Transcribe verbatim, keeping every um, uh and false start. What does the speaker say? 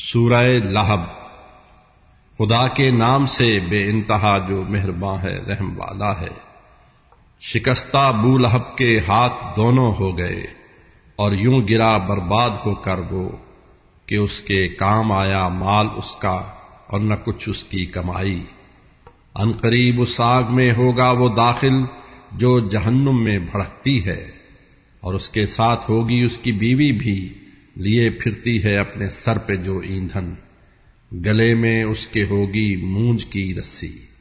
सूरह लहब। खुदा के नाम से बेइंतहा जो मेहरबान है, रहम वाला है। शिकस्ता अबू लहब के हाथ दोनों हो गए और यूं गिरा बर्बाद होकर वो कि उसके काम आया माल उसका और न कुछ उसकी कमाई। अनकरीब उस आग में होगा वो दाखिल जो जहन्नुम में भड़कती है, और उसके साथ होगी उसकी बीवी भी, लिए फिरती है अपने सर पे जो ईंधन। गले में उसके होगी मूंज की रस्सी।